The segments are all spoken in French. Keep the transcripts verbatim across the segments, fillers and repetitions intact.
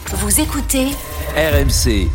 Vous écoutez R M C.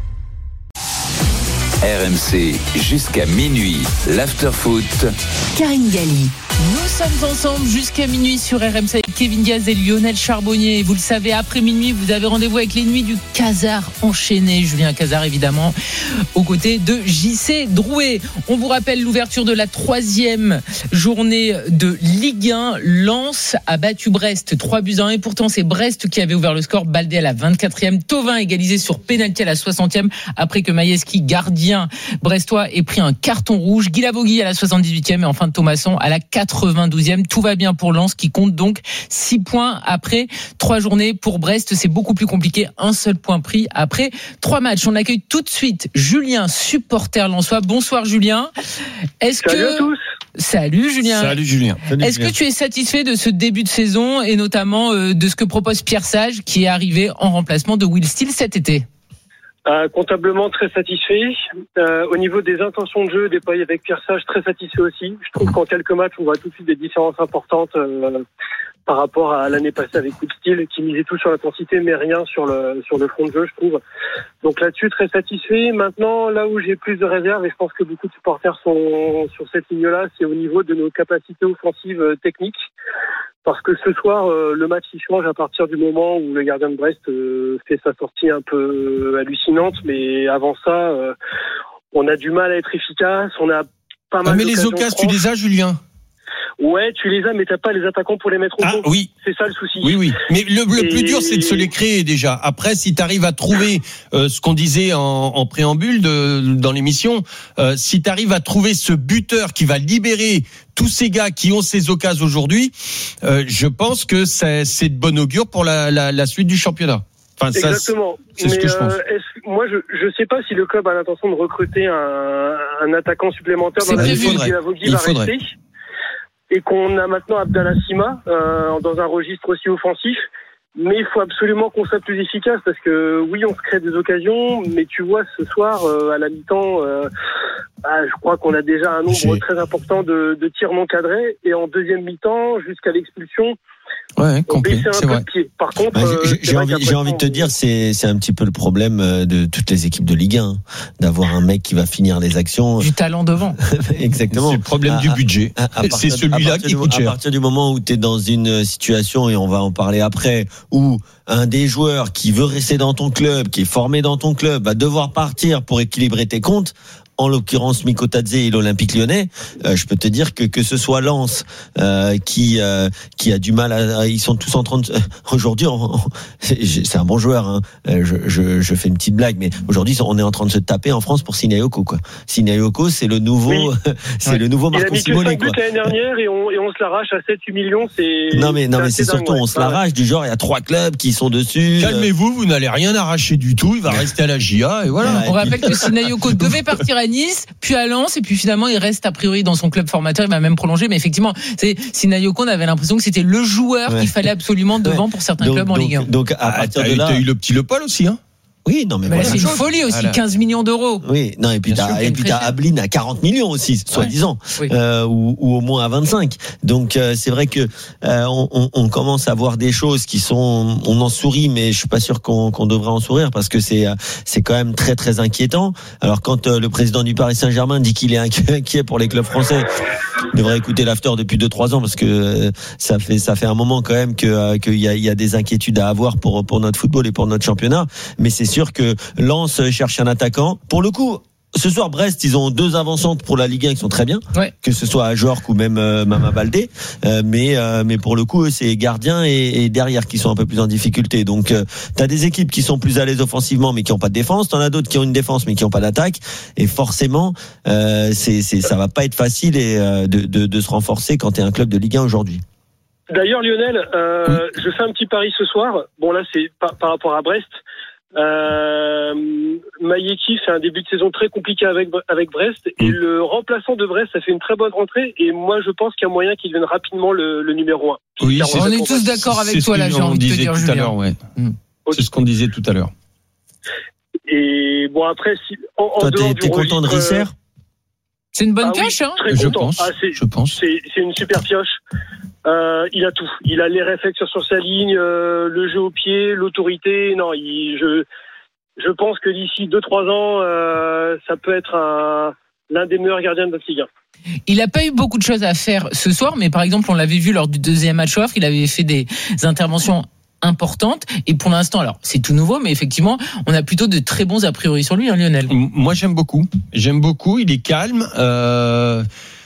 R M C jusqu'à minuit. L'after-foot. Karine Galli. Nous sommes ensemble jusqu'à minuit sur R M C avec Kevin Diaz et Lionel Charbonnier. Vous le savez, après minuit, vous avez rendez-vous avec les nuits du Casar enchaîné. Julien Casar, évidemment, aux côtés de J C Drouet. On vous rappelle l'ouverture de la troisième journée de Ligue un. Lens a battu Brest trois buts à un. Et pourtant, c'est Brest qui avait ouvert le score. Baldé à la vingt-quatrième. Thauvin égalisé sur pénalty à la soixantième. Après que Maieski, gardien brestois, ait pris un carton rouge. Guy Lavogui à la soixante-dix-huitième. Et enfin, Thomasson à la quatre-vingt-douzième. Tout va bien pour Lens qui compte donc six points après trois journées. Pour Brest, c'est beaucoup plus compliqué. Un seul point pris après trois matchs. On accueille tout de suite Julien, supporter lensois. Bonsoir Julien. Est-ce Salut que... à tous. Salut Julien. Salut Julien. Salut Est-ce Julien. que tu es satisfait de ce début de saison et notamment euh, de ce que propose Pierre Sage qui est arrivé en remplacement de Will Steele cet été? Euh, comptablement très satisfait. Euh, au niveau des intentions de jeu déployées avec Pierre Sage, très satisfait aussi. Je trouve qu'en quelques matchs, on voit tout de suite des différences importantes euh, par rapport à l'année passée avec Will Steele, qui misait tout sur l'intensité, mais rien sur le sur le front de jeu, je trouve. Donc là-dessus, très satisfait. Maintenant, là où j'ai plus de réserves, et je pense que beaucoup de supporters sont sur cette ligne-là, c'est au niveau de nos capacités offensives euh, techniques. Parce que ce soir, euh, le match il change à partir du moment où le gardien de Brest euh, fait sa sortie un peu hallucinante. Mais avant ça, euh, on a du mal à être efficace. On a pas mal. Ah, mais les d'occasions occasions, tu franches. les as, Julien? Ouais, tu les as, mais t'as pas les attaquants pour les mettre au Ah fond. oui. C'est ça le souci. Oui, oui. Mais le, le Et... plus dur, c'est de se les créer déjà. Après, si tu arrives à trouver euh, ce qu'on disait en, en préambule de, dans l'émission, euh, si tu arrives à trouver ce buteur qui va libérer tous ces gars qui ont ces occasions aujourd'hui, euh, je pense que c'est, c'est de bon augure pour la, la, la suite du championnat. Enfin, ça, Exactement. c'est Mais ce que je pense. euh, est-ce, moi, je je sais pas si le club a l'intention de recruter un, un attaquant supplémentaire C'est dans la prévu. saison où Il Guy Lavogui il va faudrait. rester. Et qu'on a maintenant Abdallah Sima euh, dans un registre aussi offensif. Mais il faut absolument qu'on soit plus efficace parce que oui, on se crée des occasions, mais tu vois, ce soir, euh, à la mi-temps, euh, bah, je crois qu'on a déjà un nombre J'ai... très important de, de tirs non cadrés. Et en deuxième mi-temps, jusqu'à l'expulsion, Ouais, on complet, baissait un c'est peu vrai. de pied. Par contre, Bah, j'ai, euh, j'ai, envie, j'ai envie de te dire, c'est, c'est un petit peu le problème de toutes les équipes de Ligue un, hein, d'avoir un mec qui va finir les actions. Du talent devant. Exactement. C'est le problème À- du à- budget. à- à partir- C'est celui-là à partir qui du- coûte À cher. partir du moment où tu es dans une situation, et on va en parler après, où un des joueurs qui veut rester dans ton club, qui est formé dans ton club, va devoir partir pour équilibrer tes comptes, en l'occurrence Miko Tadze et l'Olympique Lyonnais, euh, je peux te dire que que ce soit Lens euh, qui euh, qui a du mal à, à ils sont tous en train de aujourd'hui on, on, c'est, c'est un bon joueur hein. je, je je fais une petite blague mais aujourd'hui on est en train de se taper en France pour Sinayoko quoi. Sinayoko c'est le nouveau Oui. c'est Ouais. le nouveau il a Marco mis que Simone cinq quoi. buts l'année dernière et on, et on se l'arrache à sept huit millions. C'est, Non mais non c'est mais assez c'est dingue, surtout ouais. on se Ouais. l'arrache du genre il y a trois clubs qui sont dessus. Calmez-vous, vous n'allez rien arracher du tout. Il va rester à la J A et voilà. Ouais. On rappelle que Sinayoko devait partir à Nice, puis à Lens, et puis finalement il reste a priori dans son club formateur. Il va même prolonger, mais effectivement, c'est Sinayoko. On avait l'impression que c'était le joueur Ouais. qu'il fallait absolument devant Ouais. pour certains donc, clubs en donc, Ligue un. donc à Ah, partir t'as, de là t'as eu le petit Le Paul aussi, hein. oui non mais, Mais là, voilà. c'est une folie aussi, Voilà. quinze millions d'euros. Oui, non et puis Bien sûr t'as qu'il y a et une puis très t'as chère. Ablin à quarante millions aussi, soi-disant, Oui. euh, ou, ou au moins à vingt-cinq. Donc euh, c'est vrai que euh, on, on, on commence à voir des choses qui sont, on en sourit, mais je suis pas sûr qu'on, qu'on devrait en sourire parce que c'est c'est quand même très très inquiétant. Alors quand euh, le président du Paris Saint-Germain dit qu'il est inquiet, inquiet pour les clubs français, il devrait écouter l'after depuis deux trois ans parce que euh, ça fait ça fait un moment quand même que euh, qu'il y a il y a des inquiétudes à avoir pour pour notre football et pour notre championnat. Mais c'est sûr que Lens cherche un attaquant. Pour le coup, ce soir, Brest, ils ont deux avancantes pour la Ligue un qui sont très bien, Ouais. que ce soit à Ajorc ou même euh, Mama Baldé. Euh, mais euh, mais pour le coup, eux, c'est gardiens et, et derrière qui sont un peu plus en difficulté. Donc, euh, t'as des équipes qui sont plus à l'aise offensivement, mais qui ont pas de défense. T'en as d'autres qui ont une défense, mais qui ont pas d'attaque. Et forcément, euh, c'est c'est ça va pas être facile et euh, de, de de se renforcer quand t'es un club de Ligue un aujourd'hui. D'ailleurs, Lionel, euh, je fais un petit pari ce soir. Bon, là, c'est par, par rapport à Brest. Euh, Maieski fait un début de saison très compliqué avec avec Brest et Mmh. le remplaçant de Brest, ça fait une très bonne rentrée et moi je pense qu'il y a moyen qu'il devienne rapidement le, le numéro un. Oui, c'est- On est tous d'accord avec C'est ce toi là, que j'ai on envie de te disait dire, tout à Julien. l'heure, ouais. Mm. C'est ce qu'on disait tout à l'heure. Et bon après, si, en, en Toi, dehors t'es, du t'es content de registre, Risser? C'est une bonne ah oui, pioche, hein. très Je content. pense. Ah, c'est, Je pense. c'est, c'est une super pioche. Euh, il a tout. Il a les réflexes sur sa ligne, euh, le jeu au pied, l'autorité. Non, il, je, je pense que d'ici deux trois ans, euh, ça peut être un, l'un des meilleurs gardiens de notre Ligue un. Il n'a pas eu beaucoup de choses à faire ce soir, mais par exemple, on l'avait vu lors du deuxième match off, il avait fait des interventions importantes. Et pour l'instant, alors c'est tout nouveau, mais effectivement, on a plutôt de très bons a priori sur lui, hein, Lionel. Moi, j'aime beaucoup. J'aime beaucoup. Il est calme. Euh...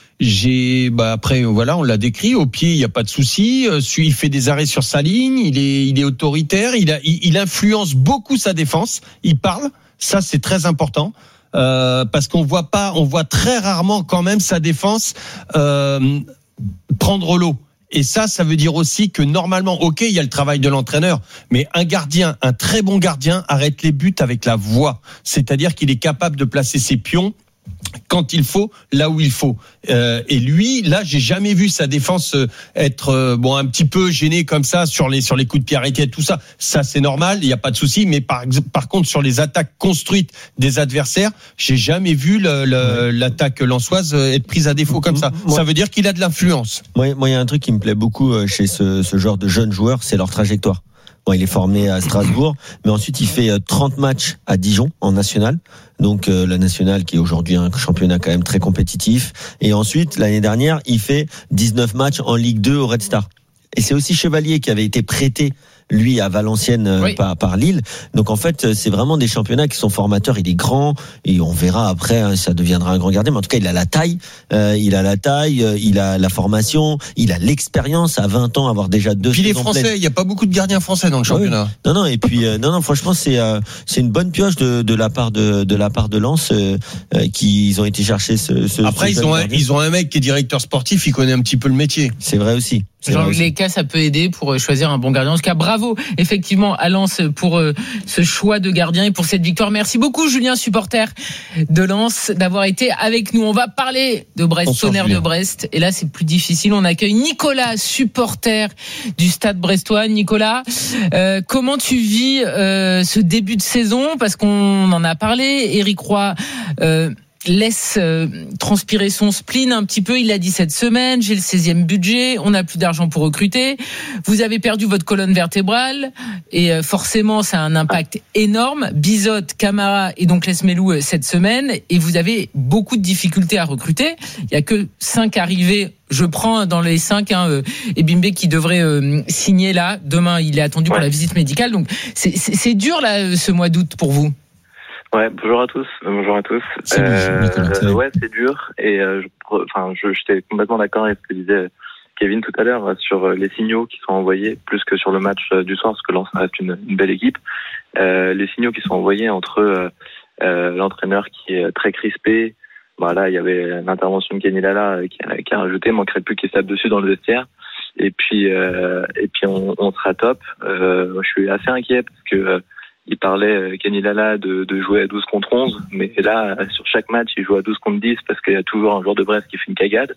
J'ai, bah après, voilà, on l'a décrit. Au pied, il n'y a pas de souci. Euh, il fait des arrêts sur sa ligne. Il est, il est autoritaire. Il a, il, il influence beaucoup sa défense. Il parle. Ça, c'est très important. Euh, parce qu'on voit pas, on voit très rarement quand même sa défense euh, prendre l'eau. Et ça, ça veut dire aussi que normalement, ok, il y a le travail de l'entraîneur, mais un gardien, un très bon gardien, arrête les buts avec la voix. C'est-à-dire qu'il est capable de placer ses pions quand il faut, là où il faut. Euh, et lui, là, j'ai jamais vu sa défense être euh, bon un petit peu gênée comme ça sur les sur les coups de pied arrêtés, tout ça. Ça, c'est normal, il y a pas de souci. Mais par par contre, sur les attaques construites des adversaires, j'ai jamais vu le, le, ouais. l'attaque lensoise être prise à défaut comme ça. Moi, ça veut dire qu'il a de l'influence. Moi, moi, il y a un truc qui me plaît beaucoup chez ce, ce genre de jeunes joueurs, c'est leur trajectoire. Bon, il est formé à Strasbourg, mais ensuite il fait trente matchs à Dijon en national. Donc euh, la nationale qui est aujourd'hui un championnat quand même très compétitif. Et ensuite l'année dernière, il fait dix-neuf matchs en Ligue deux au Red Star. Et c'est aussi Chevalier qui avait été prêté lui à Valenciennes oui. par, par Lille. Donc en fait, c'est vraiment des championnats qui sont formateurs. Il est grand et on verra après, hein, ça deviendra un grand gardien. Mais en tout cas, il a la taille, euh, il a la taille, euh, il a la formation, il a l'expérience. À vingt ans, avoir déjà deux. Puis les Français, il n'y a pas beaucoup de gardiens français dans le championnat. Oui. Non, non. Et puis euh, non, non. Franchement, c'est euh, c'est une bonne pioche de, de la part de de la part de Lens euh, euh, qu'ils ont été chercher ce. ce après, ce ils ont un, ils ont un mec qui est directeur sportif, il connaît un petit peu le métier. C'est vrai aussi. Dans les cas, ça peut aider pour choisir un bon gardien. En tout cas, bravo, effectivement, à Lens pour ce choix de gardien et pour cette victoire. Merci beaucoup, Julien, supporter de Lens, d'avoir été avec nous. On va parler de Brest, Tonnerre de Brest. Et là, c'est plus difficile. On accueille Nicolas, supporter du Stade brestois. Nicolas, euh, comment tu vis euh, ce début de saison? Parce qu'on en a parlé. Éric Roy euh, laisse euh, transpirer son spleen un petit peu. Il l'a dit cette semaine, j'ai le seizième budget, on n'a plus d'argent pour recruter. Vous avez perdu votre colonne vertébrale et euh, forcément ça a un impact énorme. Bizotte, Camara et donc Lesmelou euh, cette semaine, et vous avez beaucoup de difficultés à recruter. Il y a que cinq arrivés. Je prends dans les cinq hein, euh, et Bimbe qui devrait euh, signer là. Demain, il est attendu ouais. pour la visite médicale. Donc c'est, c'est, c'est dur là ce mois d'août pour vous. Ouais, bonjour à tous. Bonjour à tous. C'est euh, euh, ouais, c'est dur. Et euh, je, enfin, je, j'étais complètement d'accord avec ce que disait Kevin tout à l'heure sur les signaux qui sont envoyés, plus que sur le match du soir, parce que Lens reste une, une belle équipe. Euh, les signaux qui sont envoyés entre euh, euh, l'entraîneur qui est très crispé. Voilà, il y avait l'intervention de Kenny Lala qui a, qui a rajouté, il manquerait plus qu'il se tape dessus dans le vestiaire. Et puis, euh, et puis on, on sera top. Euh, je suis assez inquiet parce que euh, il parlait, Kenny Lala, de, de jouer à douze contre onze, mais là, sur chaque match, il joue à douze contre dix parce qu'il y a toujours un joueur de Brest qui fait une cagade.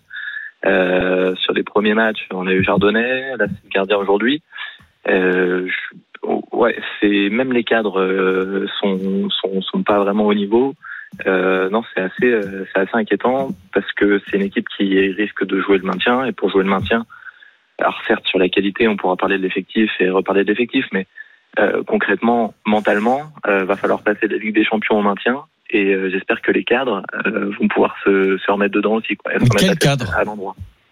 Euh, sur les premiers matchs, on a eu Chardonnay, là, c'est le gardien aujourd'hui. Euh, je, ouais, c'est, même les cadres euh, sont, sont, sont pas vraiment au niveau. Euh, non, c'est assez, euh, c'est assez inquiétant parce que c'est une équipe qui risque de jouer le maintien, et pour jouer le maintien, alors certes, sur la qualité, on pourra parler de l'effectif et reparler de l'effectif, mais Euh, concrètement, mentalement, euh, va falloir passer de la Ligue des Champions au maintien, et euh, j'espère que les cadres euh, vont pouvoir se, se remettre dedans aussi, quoi. Quel cadre à l'endroit.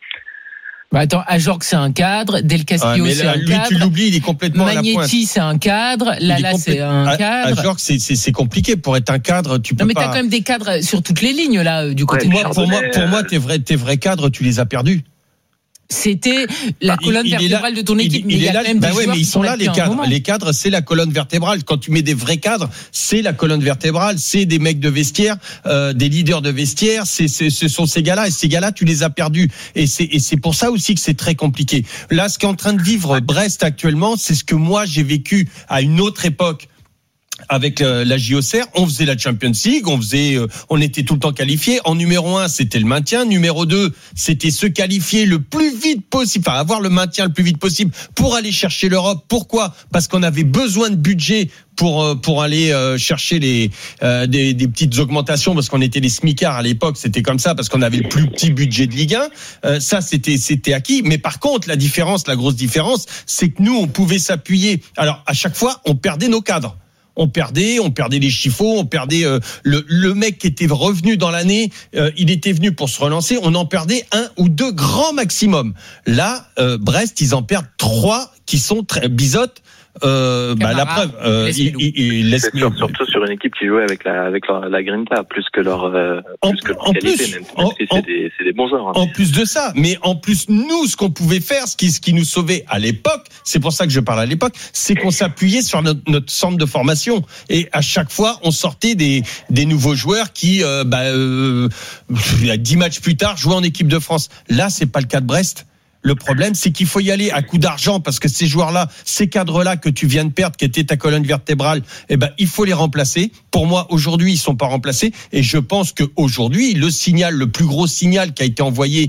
Bah attends, Ajorc c'est un cadre, Del Castillo ah, c'est là, un lui, cadre. Tu l'oublies, il est complètement Magnetti, à la pointe. c'est un cadre, Lala c'est un cadre. Ajorc c'est, c'est c'est compliqué pour être un cadre, tu peux non, mais pas. t'as quand même des cadres sur toutes les lignes là du côté. Ouais, de moi, pour moi, pour moi, tes vrais tes vrais cadres, tu les as perdus. C'était la colonne il, il vertébrale là, de ton équipe. Il, il mais il y a là, quand même bah des ouais, joueurs mais ils sont là les cadres. Les cadres, c'est la colonne vertébrale. Quand tu mets des vrais cadres, c'est la colonne vertébrale. C'est des mecs de vestiaire, euh, des leaders de vestiaire. C'est, c'est, ce sont ces gars-là. Et ces gars-là, tu les as perdus. Et c'est, et c'est pour ça aussi que c'est très compliqué. Là, ce qu'est en train de vivre Brest actuellement, c'est ce que moi j'ai vécu à une autre époque. avec euh, la J O C R, on faisait la Champions League, on faisait, euh, on était tout le temps qualifiés. En numéro un, c'était le maintien. Numéro deux, c'était se qualifier le plus vite possible, enfin avoir le maintien le plus vite possible pour aller chercher l'Europe. Pourquoi ? Parce qu'on avait besoin de budget pour pour aller euh, chercher les euh, des, des petites augmentations, parce qu'on était les smicards à l'époque, c'était comme ça, parce qu'on avait le plus petit budget de Ligue un. Euh, ça, c'était c'était acquis. Mais par contre, la différence, la grosse différence, c'est que nous, on pouvait s'appuyer. Alors à chaque fois, on perdait nos cadres. On perdait, on perdait les chiffons, on perdait euh, le, le mec qui était revenu dans l'année, euh, il était venu pour se relancer, on en perdait un ou deux grands maximum. Là, euh, Brest, ils en perdent trois qui sont très bisotes. Euh, bah, la preuve, euh, il, il, il laisse c'est sûr, surtout sur une équipe qui jouait avec la avec leur, la Grinta plus que leur euh, en, plus que leur en qualité, plus, même, en, même si c'est en, des c'est des bons joueurs. Hein. En plus de ça, mais en plus nous, ce qu'on pouvait faire, ce qui ce qui nous sauvait à l'époque, c'est pour ça que je parle à l'époque, c'est qu'on s'appuyait sur notre, notre centre de formation, et à chaque fois on sortait des des nouveaux joueurs qui, euh, bah, euh, dix matchs plus tard, jouaient en équipe de France. Là, c'est pas le cas de Brest. Le problème, c'est qu'il faut y aller à coup d'argent, parce que ces joueurs-là, ces cadres-là que tu viens de perdre, qui étaient ta colonne vertébrale, eh ben, il faut les remplacer. Pour moi, aujourd'hui, ils sont pas remplacés. Et je pense que aujourd'hui, le signal, le plus gros signal qui a été envoyé,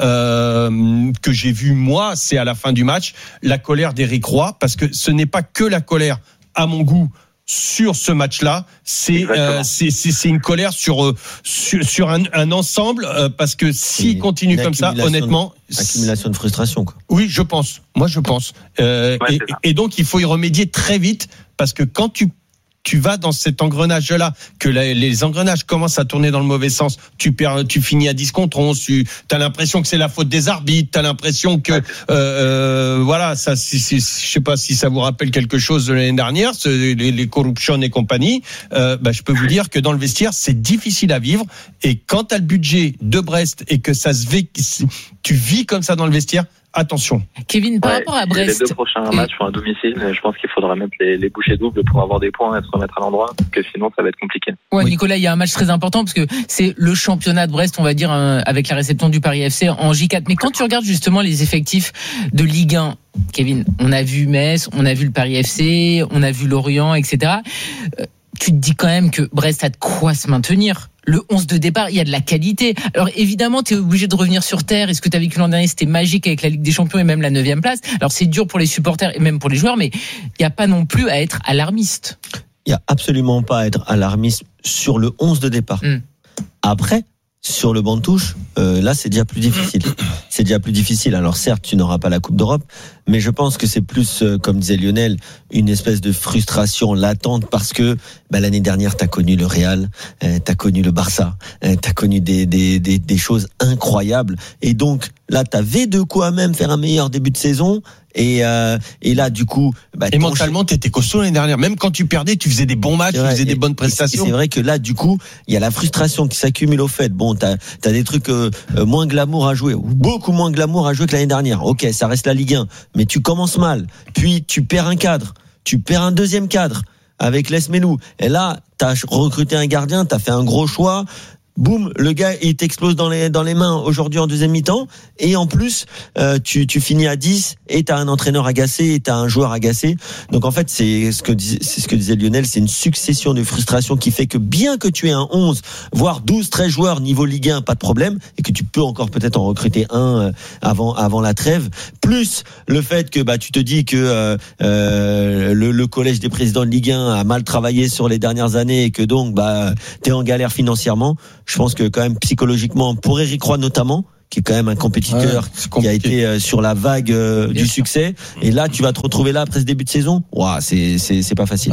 euh, que j'ai vu moi, c'est à la fin du match, la colère d'Éric Roy, parce que ce n'est pas que la colère, à mon goût, sur ce match-là, c'est euh, c'est, c'est c'est une colère sur euh, sur, sur un, un ensemble, euh, parce que s'il continue comme ça, honnêtement, accumulation de frustration, quoi. Oui, je pense. Moi, je pense. Euh, ouais, et, et donc, il faut y remédier très vite, parce que quand tu tu vas dans cet engrenage-là, que la, les engrenages commencent à tourner dans le mauvais sens, tu perds, tu finis à dix contre onze, tu as l'impression que c'est la faute des arbitres, tu as l'impression que, euh, euh, voilà, ça, si, si, je sais pas si ça vous rappelle quelque chose de l'année dernière, les, les corruptions et compagnie, euh, bah, je peux vous dire que dans le vestiaire, c'est difficile à vivre, et quand tu as le budget de Brest et que ça se vit, tu vis comme ça dans le vestiaire, attention. Kevin, par ouais, rapport à Brest, les deux prochains matchs sont à domicile. Je pense qu'il faudra mettre les, les bouchées doubles pour avoir des points et se remettre à l'endroit, parce que sinon ça va être compliqué. Ouais, oui. Nicolas, il y a un match très important, parce que c'est le championnat de Brest, on va dire, avec la réception du Paris F C en J quatre. Mais quand tu regardes justement les effectifs de Ligue un, Kevin, on a vu Metz, on a vu le Paris F C, on a vu Lorient, et cetera. Euh, tu te dis quand même que Brest a de quoi se maintenir. Le onze de départ, il y a de la qualité. Alors évidemment, tu es obligé de revenir sur terre. Et ce que tu as vécu l'an dernier, c'était magique avec la Ligue des Champions et même la neuvième place. Alors c'est dur pour les supporters et même pour les joueurs, mais il n'y a pas non plus à être alarmiste. Il n'y a absolument pas à être alarmiste sur le onze de départ. Mm. Après, sur le banc de touche, euh, là c'est déjà plus difficile. C'est déjà plus difficile. Alors certes, tu n'auras pas la Coupe d'Europe, mais je pense que c'est plus, euh, comme disait Lionel, une espèce de frustration latente, parce que bah, l'année dernière, t'as connu le Real, euh, t'as connu le Barça, euh, t'as connu des, des, des, des choses incroyables, et donc là, t'avais de quoi même faire un meilleur début de saison. Et, euh, et là, du coup, bah, et mentalement, t'étais costaud l'année dernière. Même quand tu perdais, tu faisais des bons matchs, vrai, tu faisais et, des bonnes prestations. C'est vrai que là, du coup, il y a la frustration qui s'accumule au fait. Bon, t'as, t'as des trucs euh, moins glamour à jouer, ou beaucoup moins glamour à jouer que l'année dernière. Ok, ça reste la Ligue un, mais tu commences mal. Puis tu perds un cadre, tu perds un deuxième cadre avec Les Melou. Et là, t'as recruté un gardien, t'as fait un gros choix. Boum, le gars il t'explose dans les dans les mains aujourd'hui en deuxième mi-temps, et en plus euh, tu tu finis à dix et t'as un entraîneur agacé et t'as un joueur agacé. Donc en fait c'est ce que dis, c'est ce que disait Lionel, c'est une succession de frustrations qui fait que bien que tu aies un onze voire douze treize joueurs niveau Ligue un, pas de problème, et que tu peux encore peut-être en recruter un avant avant la trêve, plus le fait que bah tu te dis que euh, euh, le, le collège des présidents de Ligue un a mal travaillé sur les dernières années, et que donc bah t'es en galère financièrement. Je pense que quand même psychologiquement, pour Éric Roy notamment, qui est quand même un compétiteur, ouais, qui a été sur la vague euh, du succès, et là tu vas te retrouver là après ce début de saison. Ouah, c'est c'est c'est pas facile.